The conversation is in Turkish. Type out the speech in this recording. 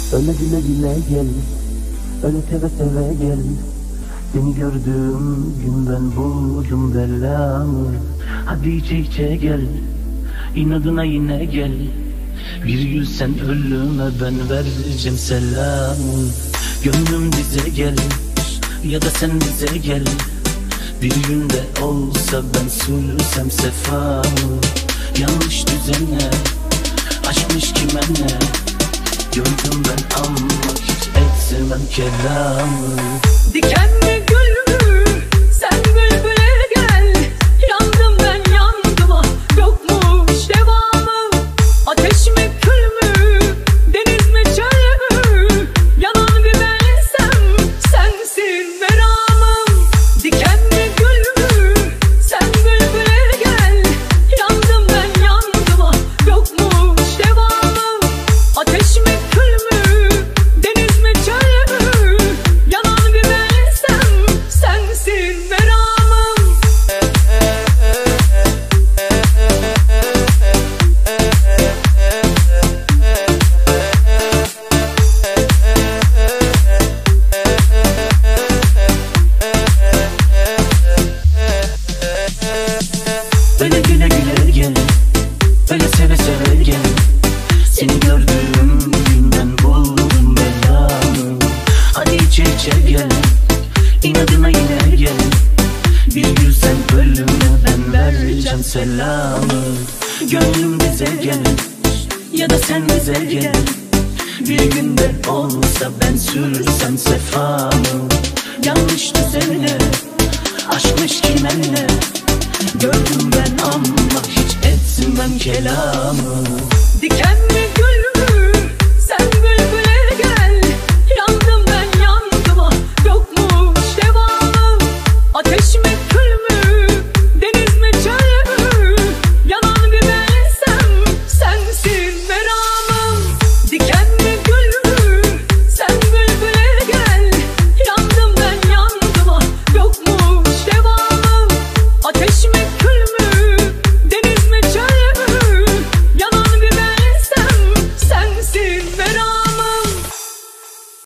Öyle güle güle gel, öyle seve seve gel. Seni gördüğüm gün ben buldum belamı. Hadi içe içe gel, inadına yine gel. Bir gün sen ölüme ben vereceğim selamı. Gönlüm bize gel, ya da sen bize gel. Bir günde olsa ben sürsem sefamı. Yanlış düzene, aşkmış kime ne. Gördüm ben ama hiç etsemem kelamı. Diken mi gül mü? Sen bülbüle gel. Yandım ben yandım ah, yokmuş devamı. Ateş mi kül mü? Deniz mi çöl mü? Yanan bir bensem sensin meramım. Diken mi gül mü? Sen bülbüle gel. Yandım ben yandım ah, yokmuş devamı. Ateş mi kül mü? Deniz mi çöl mü? Yanan bir bensem sensin meramım. Öyle güle güle gel, öyle seve seve gel. Seni gördüğüm gün ben buldum belamı. Hadi içe içe gel, inadına yine gel. Bir gün sen ölüme ben vereceğim selamı. Gönlüm bize gel, ya da sen bize gel. Bir günde olsa ben sürsem sefamı. Yanlış düzene, aşkmış kime ne. Gördüm ben ama hiç etmem kelamı. Diken mi gül